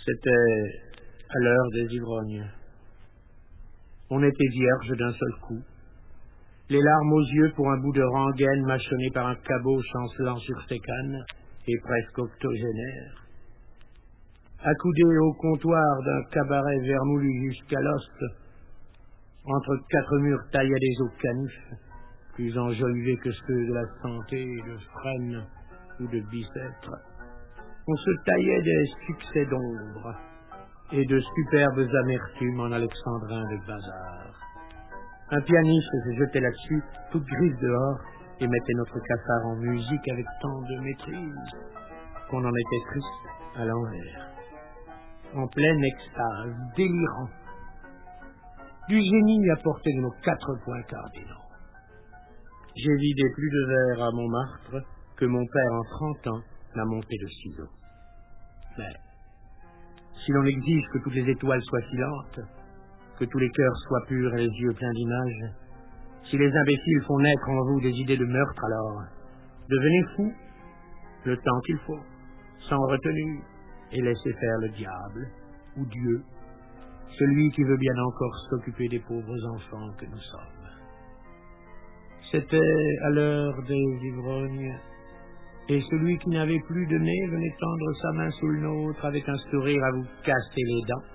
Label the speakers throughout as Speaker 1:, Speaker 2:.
Speaker 1: C'était à l'heure des ivrognes. On était vierge d'un seul coup, les larmes aux yeux pour un bout de rengaine mâchonné par un cabot chancelant sur ses cannes et presque octogénaire. Accoudés au comptoir d'un cabaret vermoulu jusqu'à l'os, entre quatre murs taillés des eaux canifs, plus enjolivés que ceux de la santé, de frêne ou de bicêtre, on se taillait des succès d'ombre et de superbes amertumes en alexandrin de bazar. Un pianiste se jetait là-dessus, toute grise dehors, et mettait notre cafard en musique avec tant de maîtrise qu'on en était triste à l'envers. En pleine extase, délirant, du génie à portée de nos 4 points cardinaux. J'ai vidé plus de verre à Montmartre que mon père en 30 ans n'a monté de ciseaux. Mais si l'on exige que toutes les étoiles soient filantes, que tous les cœurs soient purs et les yeux pleins d'images, si les imbéciles font naître en vous des idées de meurtre, alors devenez fous le temps qu'il faut, sans retenue, et laissez faire le diable ou Dieu, celui qui veut bien encore s'occuper des pauvres enfants que nous sommes. C'était à l'heure des ivrognes, et celui qui n'avait plus de nez venait tendre sa main sous le nôtre avec un sourire à vous casser les dents.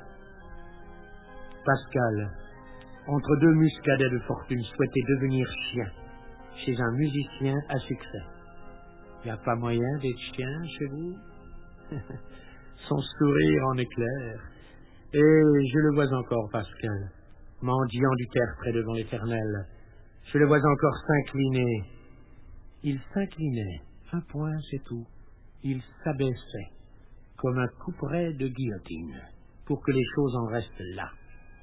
Speaker 1: Pascal, entre 2 muscadets de fortune, souhaitait devenir chien chez un musicien à succès. Il n'y a pas moyen d'être chien chez vous? Son sourire en éclair. Et je le vois encore, Pascal, mendiant du tertre devant l'Éternel. Je le vois encore s'incliner. Il s'inclinait, un point c'est tout. Il s'abaissait, comme un couperet de guillotine, pour que les choses en restent là.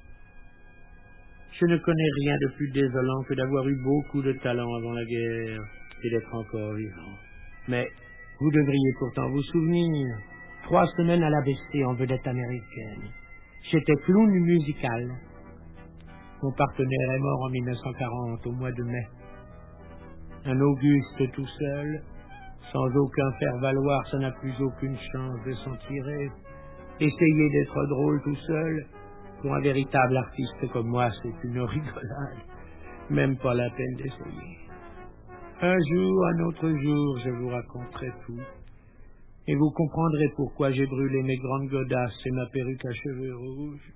Speaker 1: Je ne connais rien de plus désolant que d'avoir eu beaucoup de talent avant la guerre et d'être encore vivant. Mais vous devriez pourtant vous souvenir, 3 semaines à l'ABC en vedette américaine. J'étais clown musical. Mon partenaire est mort en 1940, au mois de mai. Un Auguste tout seul, sans aucun faire-valoir, ça n'a plus aucune chance de s'en tirer. Essayer d'être drôle tout seul, pour un véritable artiste comme moi, c'est une rigolade. Même pas la peine d'essayer. Un jour, un autre jour, je vous raconterai tout. Et vous comprendrez pourquoi j'ai brûlé mes grandes godasses et ma perruque à cheveux rouges.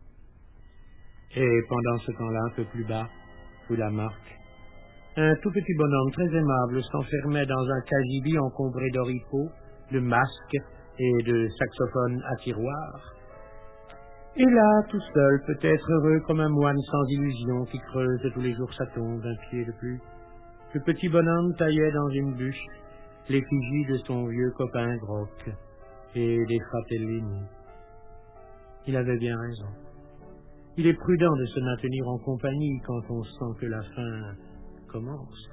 Speaker 1: Et pendant ce temps-là, un peu plus bas, sous la marque, un tout petit bonhomme très aimable s'enfermait dans un cagibi encombré d'oripeaux, de masques et de saxophones à tiroir. Et là, tout seul, peut-être heureux comme un moine sans illusion qui creuse tous les jours sa tombe d'un pied de plus, le petit bonhomme taillait dans une bûche l'effigie de son vieux copain Groc et des Fratellini. Il avait bien raison. Il est prudent de se maintenir en compagnie quand on sent que la fin commence.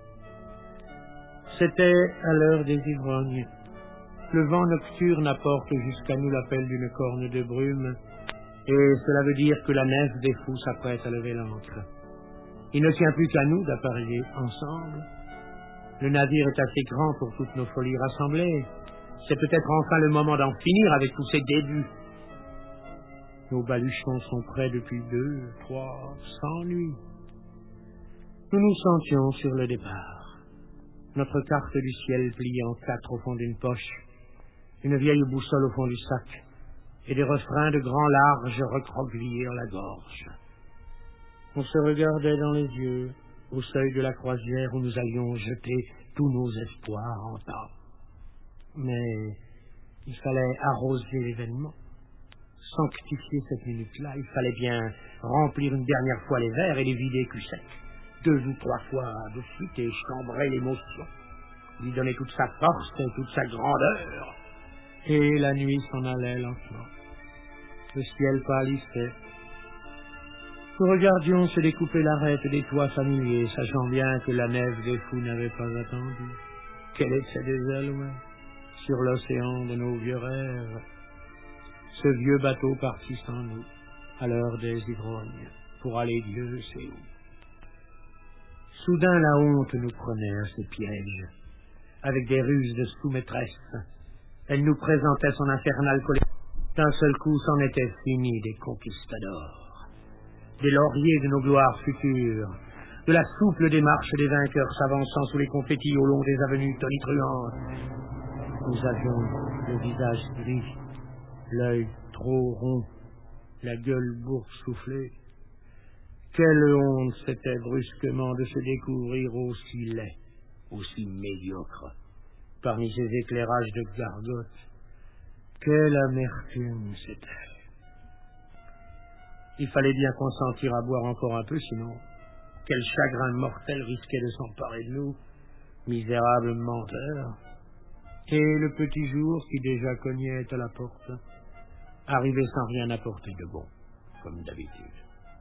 Speaker 1: C'était à l'heure des ivrognes. Le vent nocturne apporte jusqu'à nous l'appel d'une corne de brume, et cela veut dire que la nef des fous s'apprête à lever l'ancre. Il ne tient plus qu'à nous d'appareiller ensemble. Le navire est assez grand pour toutes nos folies rassemblées. C'est peut-être enfin le moment d'en finir avec tous ces débuts. Nos baluchons sont prêts depuis 2, 3, 100 nuits. Nous nous sentions sur le départ. Notre carte du ciel pliée en 4 au fond d'une poche, une vieille boussole au fond du sac, et des refrains de grands larges recroquevillés dans la gorge. On se regardait dans les yeux, au seuil de la croisière où nous allions jeter tous nos espoirs en tas. Mais il fallait arroser l'événement, sanctifier cette minute-là. Il fallait bien remplir une dernière fois les verres et les vider cul sec, 2 ou 3 fois de suite, et chambrer l'émotion, lui donner toute sa force et toute sa grandeur. Et la nuit s'en allait lentement. Le ciel pâlissait. Nous regardions se découper l'arête des toits familiers, sachant bien que la nef des fous n'avait pas attendu. Qu'elle était déjà loin, sur l'océan de nos vieux rêves. Ce vieux bateau partit sans nous, à l'heure des ivrognes, pour aller Dieu sait où. Soudain la honte nous prenait à ses pièges, avec des ruses de sous-maîtresse. Elle nous présentait son infernale colère D'un seul coup, c'en était fini des conquistadors, des lauriers de nos gloires futures, de la souple démarche des vainqueurs s'avançant sous les confettis au long des avenues tonitruantes. Nous avions le visage gris, l'œil trop rond, la gueule boursouflée. Quelle honte c'était brusquement de se découvrir aussi laid, aussi médiocre, parmi ces éclairages de gargotes. Quelle amertume c'était. Il fallait bien consentir à boire encore un peu, sinon quel chagrin mortel risquait de s'emparer de nous, misérables menteurs. Et le petit jour qui déjà cognait à la porte arrivait sans rien apporter de bon, comme d'habitude.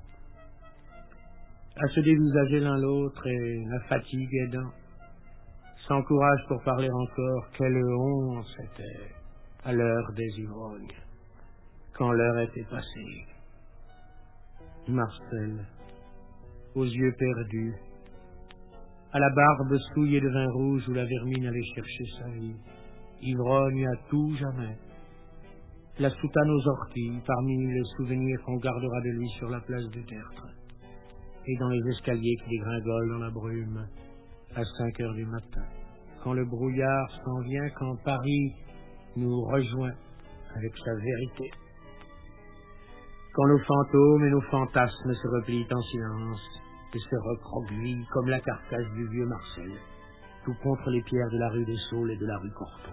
Speaker 1: À se dévisager l'un l'autre et la fatigue aidant, sans courage pour parler encore, quelle honte c'était à l'heure des ivrognes, quand l'heure était passée. Marcel, aux yeux perdus, à la barbe souillée de vin rouge où la vermine allait chercher sa vie, ivrogne à tout jamais, la soutane aux orties, parmi les souvenirs qu'on gardera de lui sur la place du Tertre, et dans les escaliers qui dégringolent dans la brume, à 5 heures du matin, quand le brouillard s'en vient, quand Paris nous rejoint avec sa vérité, quand nos fantômes et nos fantasmes se replient en silence et se recroquevillent comme la carcasse du vieux Marcel, tout contre les pierres de la rue des Saules et de la rue Cortot.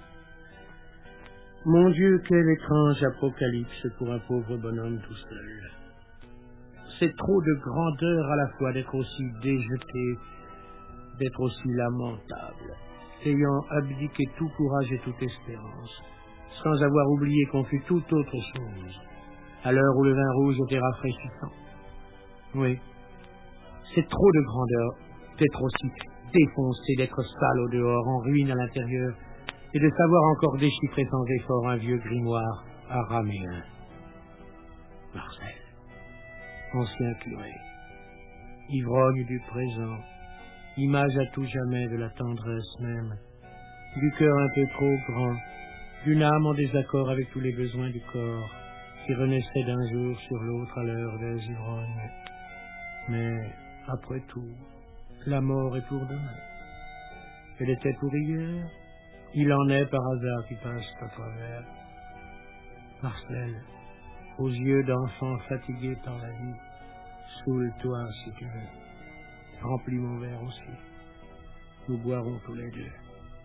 Speaker 1: Mon Dieu, quel étrange apocalypse pour un pauvre bonhomme tout seul. C'est trop de grandeur à la fois d'être aussi déjeté, d'être aussi lamentable, ayant abdiqué tout courage et toute espérance, sans avoir oublié qu'on fut toute autre chose, à l'heure où le vin rouge était rafraîchissant. Oui, c'est trop de grandeur d'être aussi défoncé, d'être sale au dehors, en ruine à l'intérieur, et de savoir encore déchiffrer sans effort un vieux grimoire araméen. Marcel, ancien curé, ivrogne du présent, image à tout jamais de la tendresse même, du cœur un peu trop grand, d'une âme en désaccord avec tous les besoins du corps, qui renaissait d'un jour sur l'autre à l'heure des ivrognes. Mais, après tout, la mort est pour demain. Elle était pour hier, il en est par hasard qui passe à travers. Marcel, aux yeux d'enfant fatigué par la vie, saoule-toi si tu veux. Remplis mon verre aussi. Nous boirons tous les deux.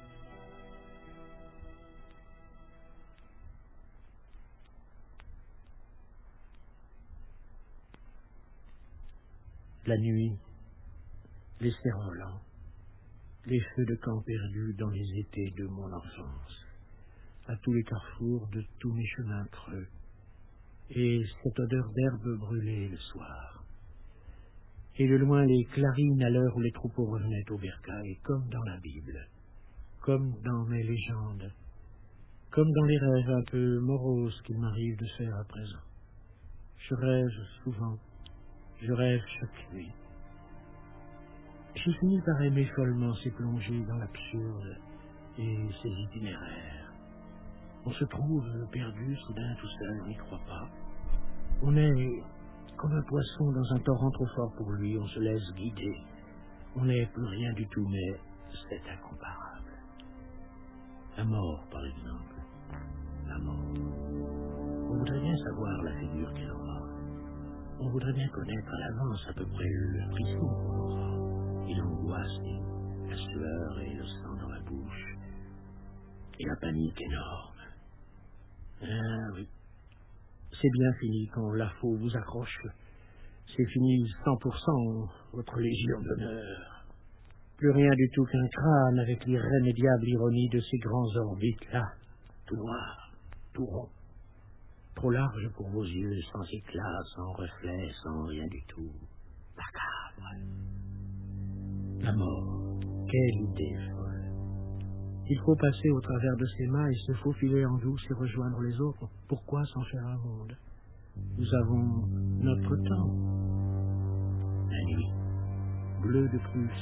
Speaker 1: La nuit, les cerfs-volants, les feux de camp perdus dans les étés de mon enfance, à tous les carrefours de tous mes chemins creux, et cette odeur d'herbe brûlée le soir. Et de loin les clarines à l'heure où les troupeaux revenaient au bercail, comme dans la Bible, comme dans mes légendes, comme dans les rêves un peu moroses qu'il m'arrive de faire à présent. Je rêve souvent, je rêve chaque nuit. J'ai fini par aimer follement ces plongées dans l'absurde et ces itinéraires. On se trouve perdu, soudain, tout seul, on n'y croit pas. On est comme un poisson dans un torrent trop fort pour lui, on se laisse guider. On n'est plus rien du tout, mais c'est incomparable. La mort, par exemple. La mort. On voudrait bien savoir la figure qu'elle aura. On voudrait bien connaître à l'avance à peu près le frisson qu'on aura, et l'angoisse, et la sueur et le sang dans la bouche, et la panique énorme. Ah oui, c'est bien fini quand la faux vous accroche. C'est fini 100% votre légion d'honneur. Plus rien du tout qu'un crâne avec l'irrémédiable ironie de ces grands orbites-là, tout noir, tout rond. Trop large pour vos yeux, sans éclat, sans reflet, sans rien du tout. Macabre. La mort, quelle idée folle. Il faut passer au travers de ses mains et se faufiler en douce et rejoindre les autres. Pourquoi s'en faire un monde? Nous avons notre temps. La nuit, bleue de Prusse,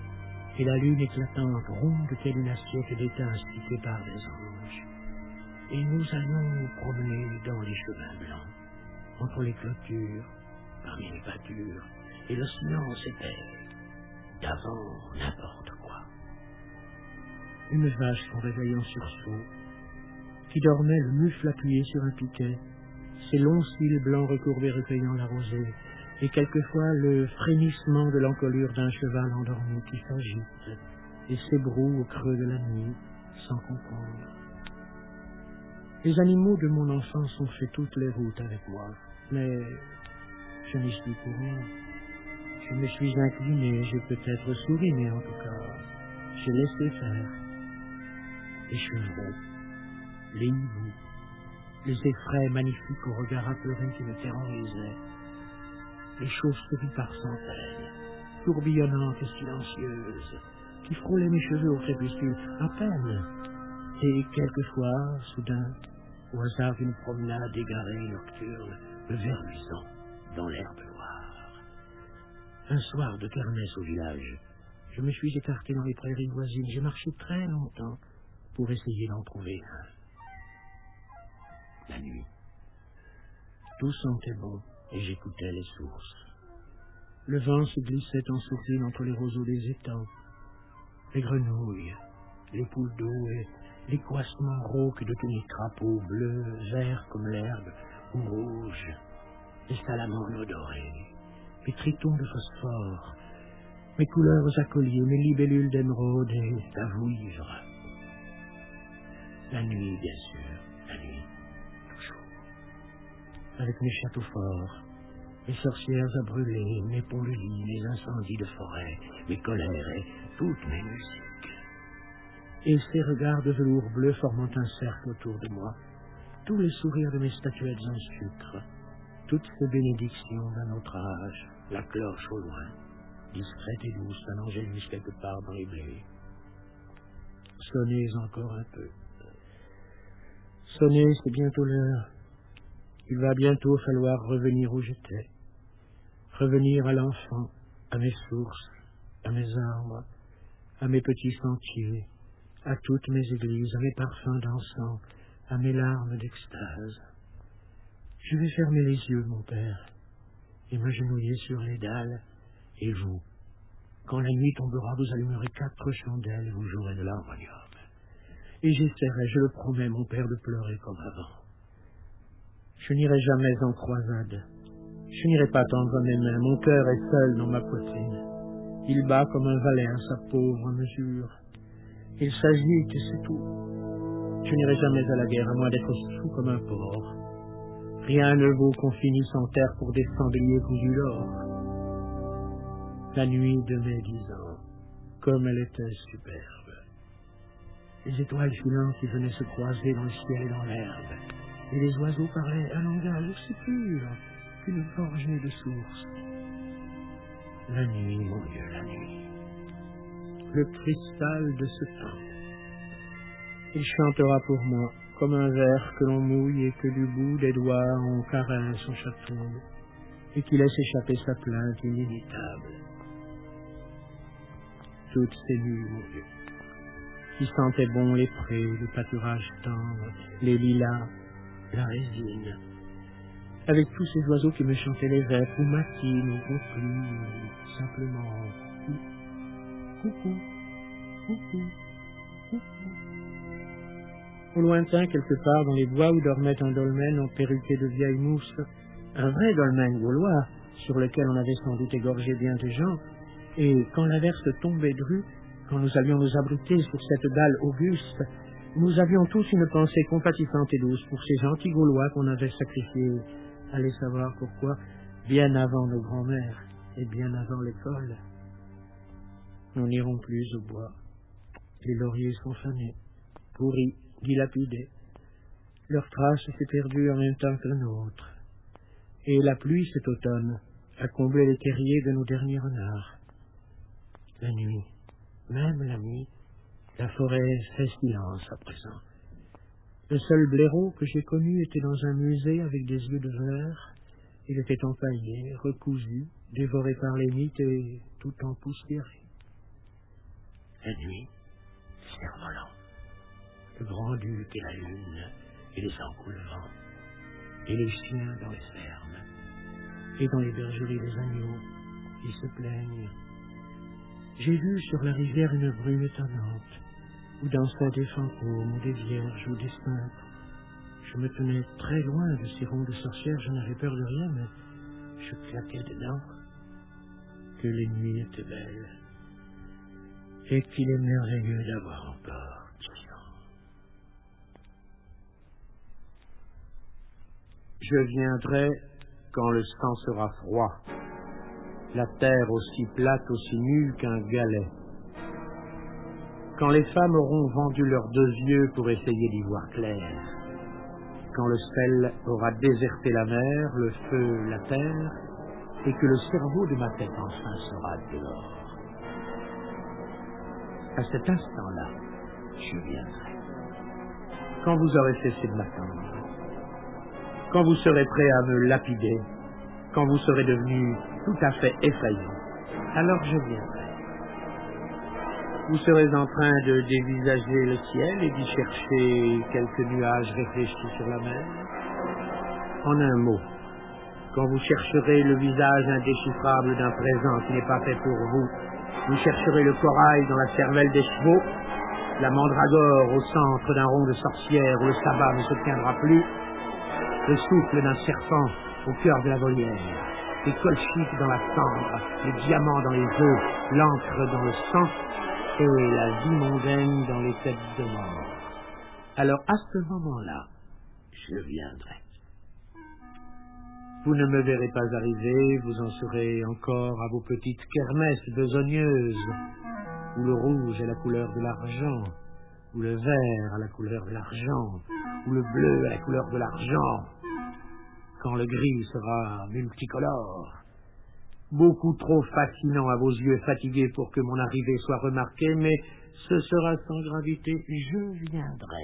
Speaker 1: et la lune éclatante, ronde telle une assiette d'étain inspirée par des anges. et nous allions nous promener dans les chemins blancs, entre les clôtures, parmi les pâtures, et le silence était d'avant n'importe quoi. Une vache s'en réveille en sursaut, qui dormait le mufle appuyé sur un piquet, ses longs cils blancs recourbés recueillant la rosée, et quelquefois le frémissement de l'encolure d'un cheval endormi qui s'agite et s'ébroue au creux de la nuit sans comprendre. Les animaux de mon enfance ont fait toutes les routes avec moi, mais je n'y suis pour rien. Je me suis incliné, j'ai peut-être souri, mais en tout cas, j'ai laissé faire. Les chevreaux, les hiboux, les effraies magnifiques au regard apeuré qui me terrorisaient, les chauves-souris par centaines, tourbillonnantes et silencieuses, qui frôlaient mes cheveux au crépuscule, à peine, et quelquefois, soudain, au hasard d'une promenade égarée nocturne, me verluisant dans l'herbe noire. Un soir de kermesse au village, je me suis écarté dans les prairies voisines, j'ai marché très longtemps pour essayer d'en trouver un. La nuit, tout sentait bon et j'écoutais les sources. Le vent se glissait en sourdine entre les roseaux des étangs. Les grenouilles, les poules d'eau et les coassements rauques de tous les crapauds bleus, verts comme l'herbe ou rouges, les salamandres dorées, les tritons de phosphore, mes couleurs à collier, mes libellules d'émeraude et d'avoine. La nuit, bien sûr, la nuit, toujours. Avec mes châteaux forts, mes sorcières à brûler, mes ponts-de-lit, mes incendies de forêt, mes colères et toutes mes musiques. Et ces regards de velours bleu formant un cercle autour de moi, tous les sourires de mes statuettes en sucre, toutes ces bénédictions d'un autre âge, la cloche au loin, discrète et douce, un angélus quelque part dans les blés. Sonnez encore un peu. Sonnez, c'est bientôt l'heure. Il va bientôt falloir revenir où j'étais. Revenir à l'enfant, à mes sources, à mes arbres, à mes petits sentiers, à toutes mes églises, à mes parfums d'encens, à mes larmes d'extase. Je vais fermer les yeux, mon père, et m'agenouiller sur les dalles, et vous, quand la nuit tombera, vous allumerez 4 chandelles et vous jouerez de l'harmonium. Et j'essaierai, je le promets, mon père, de pleurer comme avant. Je n'irai jamais en croisade. Je n'irai pas tendre mes mains. Mon cœur est seul dans ma poitrine. Il bat comme un valet à sa pauvre mesure. Il s'agite et c'est tout. Je n'irai jamais à la guerre, à moins d'être fou comme un porc. Rien ne vaut qu'on finisse en terre pour des sangliers cousus d'or. La nuit de mes 10 ans, comme elle était superbe. Les étoiles filantes qui venaient se croiser dans le ciel et dans l'herbe, et les oiseaux parlaient un langage aussi pur qu'une gorgée de source. La nuit, mon Dieu, la nuit. Le cristal de ce temps. Il chantera pour moi comme un verre que l'on mouille et que du bout des doigts on caresse, on chatouille, et qui laisse échapper sa plainte inimitable. Toutes ces nuits, mon Dieu, qui sentaient bon les prés, le pâturage tendre, les lilas, la résine, avec tous ces oiseaux qui me chantaient les vers, ou matines, ou conclues, ou simplement coucou, coucou, coucou. Au lointain, quelque part, dans les bois où dormait un dolmen en perruqué de vieille mousse, un vrai dolmen gaulois, sur lequel on avait sans doute égorgé bien des gens, et quand l'averse tombait dru, quand nous allions nous abriter sur cette dalle auguste, nous avions tous une pensée compatissante et douce pour ces gentils Gaulois qu'on avait sacrifiés, allez savoir pourquoi, bien avant nos grands-mères et bien avant l'école. Nous n'irons plus au bois. Les lauriers sont fanés, pourris, dilapidés. Leur trace s'est perdue en même temps que la nôtre. Et la pluie cet automne a comblé les terriers de nos derniers renards. La nuit, même la nuit, la forêt fait silence à présent. Le seul blaireau que j'ai connu était dans un musée avec des yeux de verre. Il était empaillé, recousu, dévoré par les mythes et tout empoussiéré. La nuit, cerf-volant, le grand-duc et la lune, et laissant couler le vent, et les chiens dans les fermes, et dans les bergeries des agneaux, ils se plaignent. J'ai vu sur la rivière une brume étonnante, où dansaient des fantômes, ou des vierges, ou des saints. Je me tenais très loin de ces ronds de sorcières, je n'avais peur de rien, mais je claquais dedans. Que les nuits étaient belles, et qu'il est merveilleux d'avoir encore 10 ans. Je viendrai quand le sang sera froid, la terre aussi plate, aussi nue qu'un galet. Quand les femmes auront vendu leurs 2 yeux pour essayer d'y voir clair. Quand le sel aura déserté la mer, le feu la terre, et que le cerveau de ma tête enfin sera dehors. À cet instant-là, je viendrai. Quand vous aurez cessé de m'attendre, quand vous serez prêt à me lapider, quand vous serez devenu tout à fait effrayant, alors je viendrai. Vous serez en train de dévisager le ciel et d'y chercher quelques nuages réfléchis sur la mer. En un mot, quand vous chercherez le visage indéchiffrable d'un présent qui n'est pas fait pour vous, vous chercherez le corail dans la cervelle des chevaux, la mandragore au centre d'un rond de sorcière où le sabbat ne se tiendra plus, le souffle d'un serpent au cœur de la volière, les colchites dans la cendre, les diamants dans les os, l'encre dans le sang, et la vie mondaine dans les têtes de mort. Alors, à ce moment-là, je viendrai. Vous ne me verrez pas arriver, vous en serez encore à vos petites kermesses besogneuses, où le rouge est la couleur de l'argent, où le vert a la couleur de l'argent, où le bleu a la couleur de l'argent, quand le gris sera multicolore. Beaucoup trop fascinant à vos yeux fatigués pour que mon arrivée soit remarquée, mais ce sera sans gravité. Je viendrai.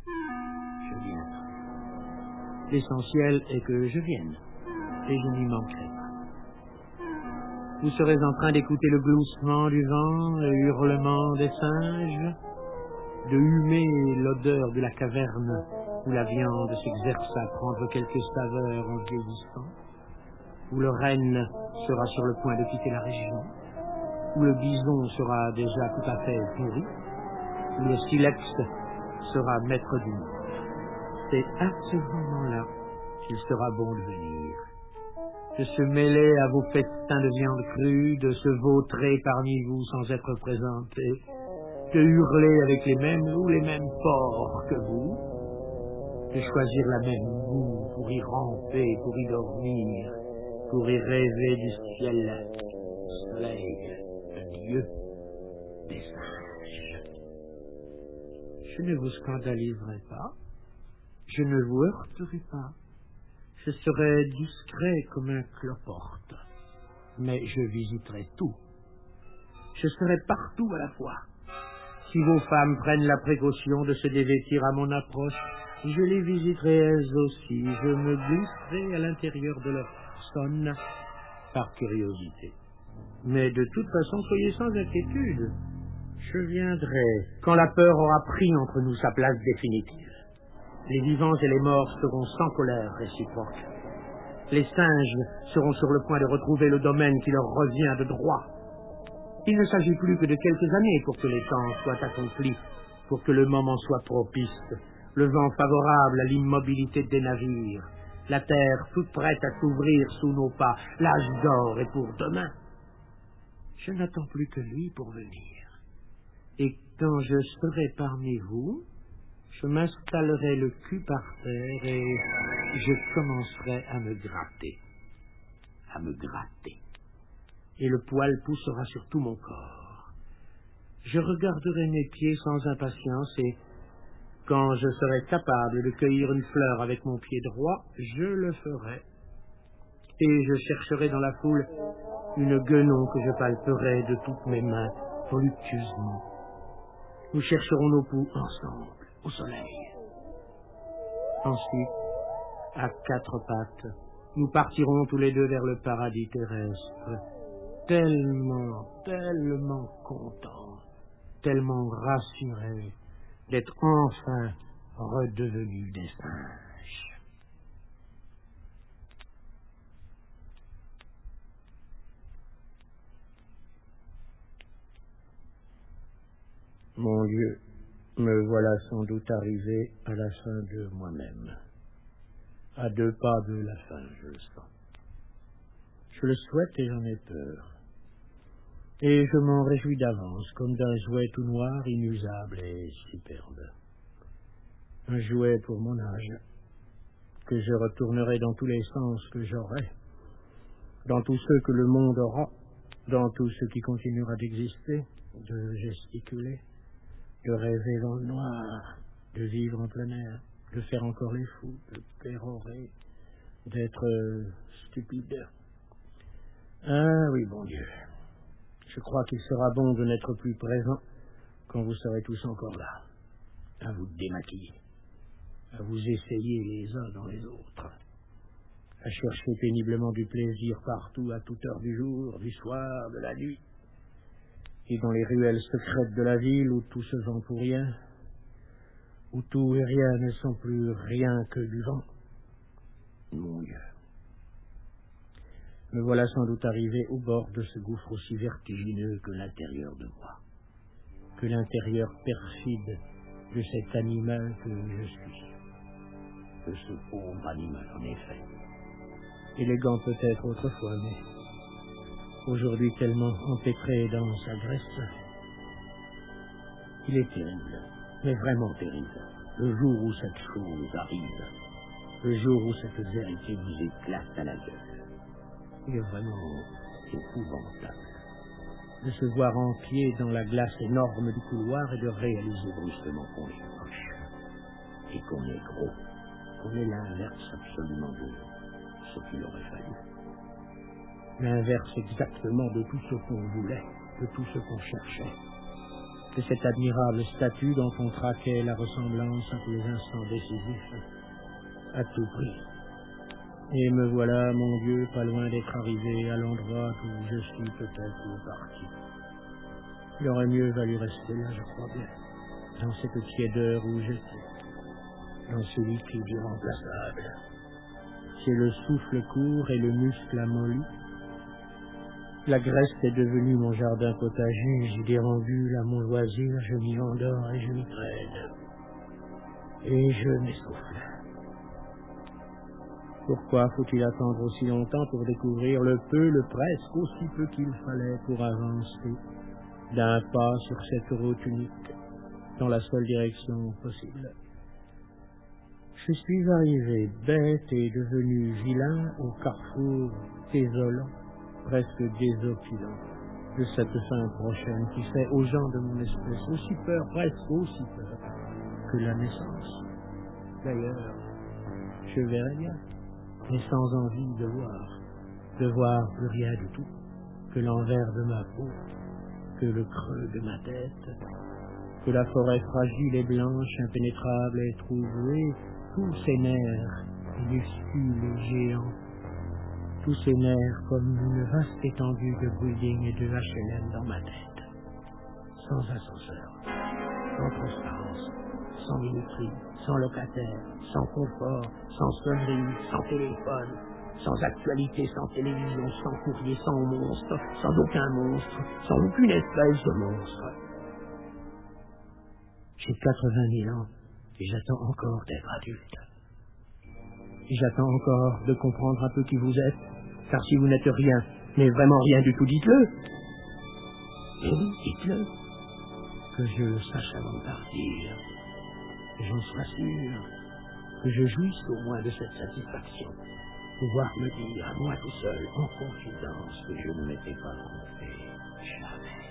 Speaker 1: Je viendrai. L'essentiel est que je vienne, et je n'y manquerai pas. Vous serez en train d'écouter le gloussement du vent, le hurlement des singes, de humer l'odeur de la caverne où la viande s'exerce à prendre quelques saveurs en vieillissant, où le renne sera sur le point de quitter la région, où le bison sera déjà tout à fait pourri, où le silex sera maître du monde. C'est à ce moment-là qu'il sera bon de venir, de se mêler à vos festins de viande crue, de se vautrer parmi vous sans être présenté, de hurler avec les mêmes loups, les mêmes porcs que vous, de choisir la même boue pour y ramper, pour y dormir, pour y rêver du ciel, du soleil, de Dieu, des singes. Je ne vous scandaliserai pas, je ne vous heurterai pas, je serai discret comme un cloporte, mais je visiterai tout. Je serai partout à la fois. Si vos femmes prennent la précaution de se dévêtir à mon approche, je les visiterai elles aussi, je me glisserai à l'intérieur de leur personne par curiosité. Mais de toute façon, soyez sans inquiétude. Je viendrai quand la peur aura pris entre nous sa place définitive. Les vivants et les morts seront sans colère réciproque. Les singes seront sur le point de retrouver le domaine qui leur revient de droit. Il ne s'agit plus que de quelques années pour que les temps soient accomplis, pour que le moment soit propice, le vent favorable à l'immobilité des navires, la terre toute prête à s'ouvrir sous nos pas. L'âge d'or est pour demain. Je n'attends plus que lui pour venir. Et quand je serai parmi vous, je m'installerai le cul par terre et je commencerai à me gratter. À me gratter. Et le poil poussera sur tout mon corps. Je regarderai mes pieds sans impatience et, quand je serai capable de cueillir une fleur avec mon pied droit, je le ferai. Et je chercherai dans la foule une guenon que je palperai de toutes mes mains, voluptueusement. Nous chercherons nos poux ensemble, au soleil. Ensuite, à 4 pattes, nous partirons tous les deux vers le paradis terrestre, tellement contents, tellement rassurés d'être enfin redevenus des singes. Mon Dieu, me voilà sans doute arrivé à la fin de moi-même. À 2 pas de la fin, je le sens. Je le souhaite et j'en ai peur. Et je m'en réjouis d'avance, comme d'un jouet tout noir, inusable et superbe. Un jouet pour mon âge, que je retournerai dans tous les sens que j'aurai, dans tous ceux que le monde aura, dans tout ce qui continuera d'exister, de gesticuler, de rêver dans le noir, de vivre en plein air, de faire encore les fous, de pérorer, d'être stupide. Ah oui, bon Dieu, je crois qu'il sera bon de n'être plus présent quand vous serez tous encore là, à vous démaquiller, à vous essayer les uns dans les autres, à chercher péniblement du plaisir partout, à toute heure du jour, du soir, de la nuit, et dans les ruelles secrètes de la ville où tout se vend pour rien, où tout et rien ne sont plus rien que du vent. Mon Dieu. Me voilà sans doute arrivé au bord de ce gouffre aussi vertigineux que l'intérieur de moi, que l'intérieur perfide de cet animal que je suis, de ce pauvre animal en effet, élégant peut-être autrefois, mais aujourd'hui tellement empêtré dans sa graisse. Il est terrible, mais vraiment terrible, le jour où cette chose arrive, le jour où cette vérité vous éclate à la gueule. Il est vraiment épouvantable de se voir en pied dans la glace énorme du couloir et de réaliser brusquement qu'on est moche, et qu'on est gros, qu'on est l'inverse absolument de ce qu'il aurait fallu. L'inverse exactement de tout ce qu'on voulait, de tout ce qu'on cherchait, de cette admirable statue dont on traquait la ressemblance à tous les instants décisifs, à tout prix. Et me voilà, mon Dieu, pas loin d'être arrivé à l'endroit où je suis peut-être parti. Il aurait mieux valu rester là, je crois bien, dans cette tiédeur où j'étais, dans ce liquide irremplaçable. C'est le souffle court et le muscle amolli. La graisse est devenue mon jardin potager, j'y déambule à mon loisir, je m'y endors et je m'y traîne. Et je m'essouffle. Pourquoi faut-il attendre aussi longtemps pour découvrir le peu, le presque, aussi peu qu'il fallait pour avancer d'un pas sur cette route unique, dans la seule direction possible? Je suis arrivé bête et devenu vilain au carrefour désolant, presque désopilant, de cette fin prochaine qui fait aux gens de mon espèce aussi peur, presque aussi peur, que la naissance. D'ailleurs, je verrai bien, mais sans envie de voir plus rien du tout, que l'envers de ma peau, que le creux de ma tête, que la forêt fragile et blanche, impénétrable et troublée, tous ces nerfs minuscules et géants, tous ces nerfs comme une vaste étendue de building et de H&M dans ma tête, sans ascenseur, sans transparence, sans minuterie, sans locataire, sans confort, sans sonnerie, sans téléphone, sans actualité, sans télévision, sans courrier, sans monstre, sans aucun monstre, sans aucune espèce de monstre. J'ai 80 000 ans et j'attends encore d'être adulte. Et j'attends encore de comprendre un peu qui vous êtes, car si vous n'êtes rien, mais vraiment rien du tout, dites-le. Et oui, dites-le. Que je le sache avant de partir, que j'en sois sûr, que je jouisse au moins de cette satisfaction, pouvoir me dire à moi tout seul, en confidence, que je ne m'étais pas trompé, jamais.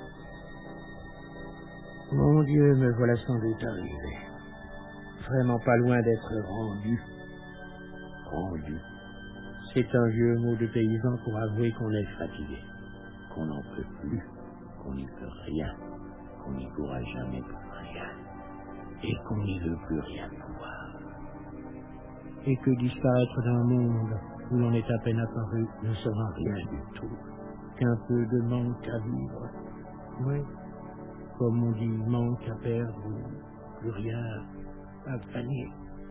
Speaker 1: Mon Dieu, me voilà sans doute arrivé, vraiment pas loin d'être rendu. Rendu. C'est un vieux mot de paysan pour avouer qu'on est fatigué, qu'on n'en peut plus, qu'on n'y peut rien, qu'on n'y pourra jamais pour rien, et qu'on n'y veut plus rien pouvoir. Et que disparaître d'un monde où l'on est à peine apparu ne sera rien du tout, qu'un peu de manque à vivre. Oui, comme on dit, manque à perdre, ou plus rien, un panier.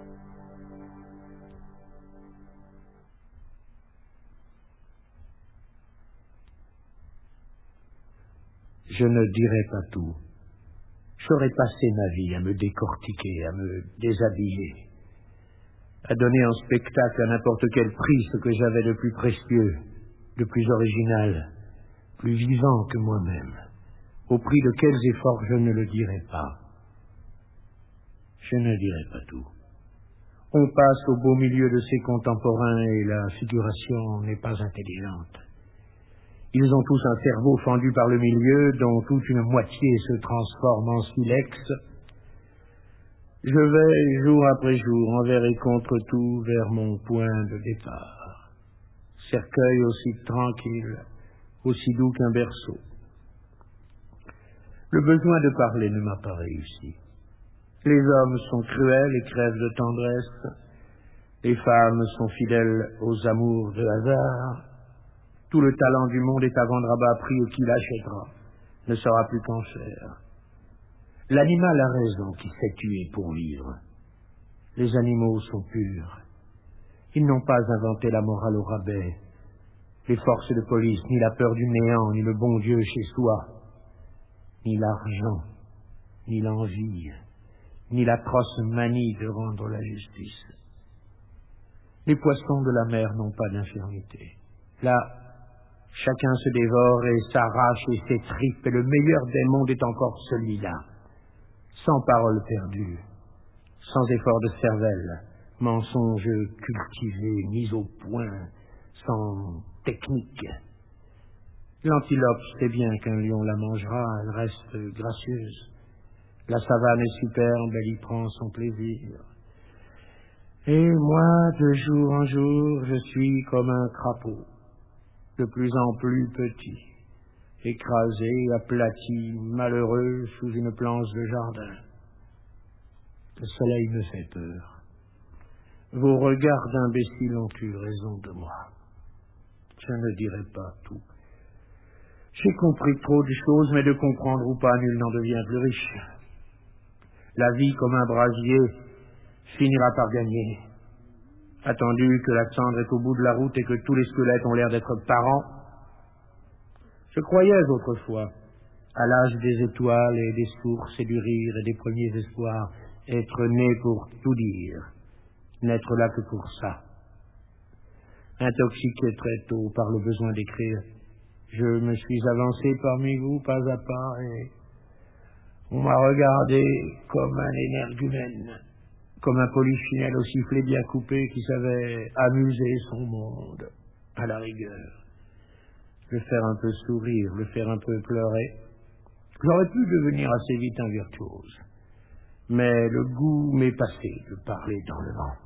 Speaker 1: Je ne dirai pas tout. J'aurais passé ma vie à me décortiquer, à me déshabiller, à donner en spectacle à n'importe quel prix ce que j'avais de plus précieux, de plus original, plus vivant que moi-même, au prix de quels efforts je ne le dirai pas. Je ne dirai pas tout. On passe au beau milieu de ses contemporains et la figuration n'est pas intelligente. Ils ont tous un cerveau fendu par le milieu, dont toute une moitié se transforme en silex. Je vais, jour après jour, envers et contre tout, vers mon point de départ. Cercueil aussi tranquille, aussi doux qu'un berceau. Le besoin de parler ne m'a pas réussi. Les hommes sont cruels et crèvent de tendresse. Les femmes sont fidèles aux amours de hasard. Tout le talent du monde est à vendre à bas prix et qui l'achètera ne saura plus qu'en faire. L'animal a raison qui s'est tué pour vivre. Les animaux sont purs. Ils n'ont pas inventé la morale au rabais, les forces de police, ni la peur du néant, ni le bon Dieu chez soi, ni l'argent, ni l'envie, ni l'atroce manie de rendre la justice. Les poissons de la mer n'ont pas d'infirmité. Là, chacun se dévore et s'arrache et s'étripe, et le meilleur des mondes est encore celui-là, sans parole perdue, sans effort de cervelle, mensonge cultivé, mis au point, sans technique. L'antilope sait bien qu'un lion la mangera, elle reste gracieuse. La savane est superbe, elle y prend son plaisir. Et moi, de jour en jour, je suis comme un crapaud, de plus en plus petit, écrasé, aplati, malheureux sous une planche de jardin. Le soleil me fait peur. Vos regards d'imbéciles ont eu raison de moi. Je ne dirai pas tout. J'ai compris trop de choses, mais de comprendre ou pas, nul n'en devient plus riche. La vie, comme un brasier, finira par gagner. Attendu que la cendre est au bout de la route et que tous les squelettes ont l'air d'être parents. Je croyais autrefois, à l'âge des étoiles et des sources et du rire et des premiers espoirs, être né pour tout dire, n'être là que pour ça. Intoxiqué très tôt par le besoin d'écrire, je me suis avancé parmi vous pas à pas et on m'a regardé comme un énergumène, comme un polichinelle au sifflet bien coupé qui savait amuser son monde, à la rigueur. Le faire un peu sourire, le faire un peu pleurer. J'aurais pu devenir assez vite un virtuose. Mais le goût m'est passé de parler dans le vent.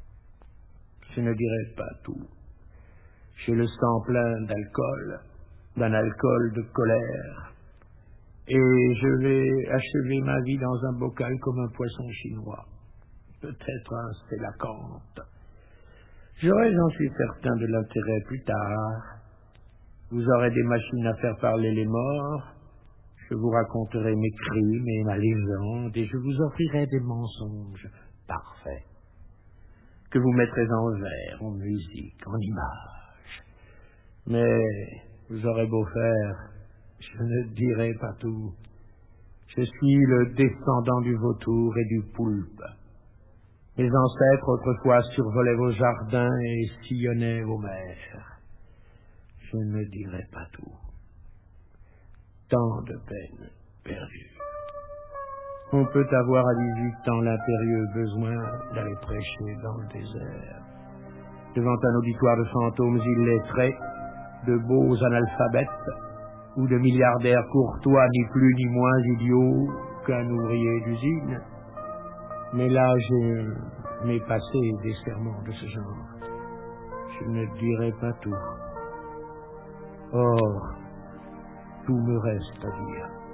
Speaker 1: Je ne dirai pas tout. J'ai le sang plein d'alcool, d'un alcool de colère. Et je vais achever ma vie dans un bocal comme un poisson chinois. Peut-être un stélacanthe. J'aurai, j'en suis certain, de l'intérêt plus tard. Vous aurez des machines à faire parler les morts. Je vous raconterai mes crimes et ma légende, et je vous offrirai des mensonges parfaits, que vous mettrez en vers, en musique, en images. Mais vous aurez beau faire, je ne dirai pas tout. Je suis le descendant du vautour et du poulpe. Mes ancêtres autrefois survolaient vos jardins et sillonnaient vos mers. Je ne dirai pas tout. Tant de peines perdues. On peut avoir à 18 ans l'impérieux besoin d'aller prêcher dans le désert, devant un auditoire de fantômes illettrés, de beaux analphabètes, ou de milliardaires courtois, ni plus ni moins idiots qu'un ouvrier d'usine. Mais là, je m'ai passé des sermons de ce genre. Je ne dirai pas tout. Or, tout me reste à dire.